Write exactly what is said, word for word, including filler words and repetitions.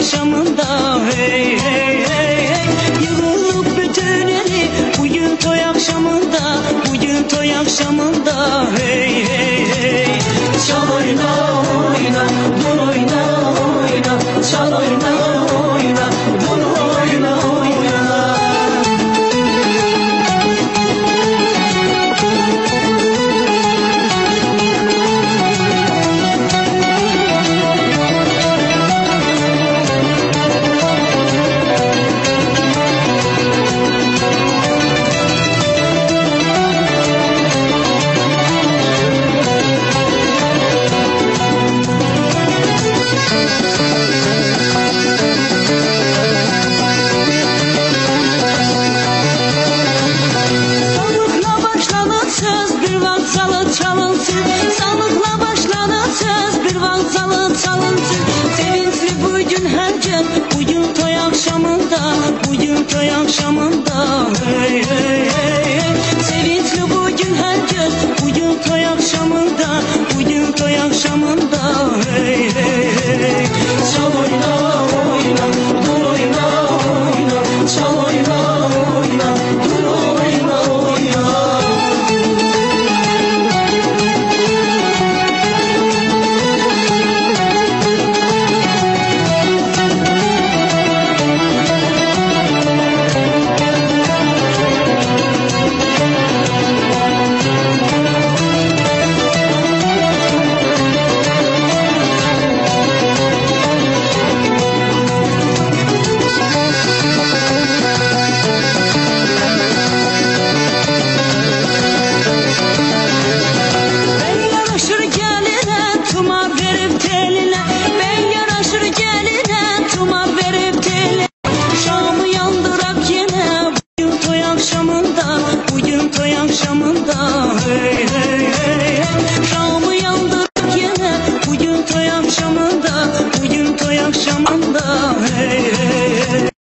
akşamında hey hey hey hey. Yığılıp bütün eli bugün toy akşamında, bugün toy akşamında hey hey hey. Çal oyna oyna, dur oyna oyna, çal oyna oyna, dur oyna oyna. Çalınsın, sağlıkla başlanan söz bir valsalı çalınsın. Sevinçli bugün her gün, bugün toy akşamında, bugün toy akşamında hey hey hey hey. Sevinçli bugün her gün, bugün toy akşamında, bugün toy akşamında hey hey hey. Çal oyna oyna, dur oyna oyna, çal oyna oyna, dur oyna oyna. Bugün toy akşamında hey hey hey. Şam'ı yandırıp yine bugün toy akşamında, bugün toy akşamında hey hey hey.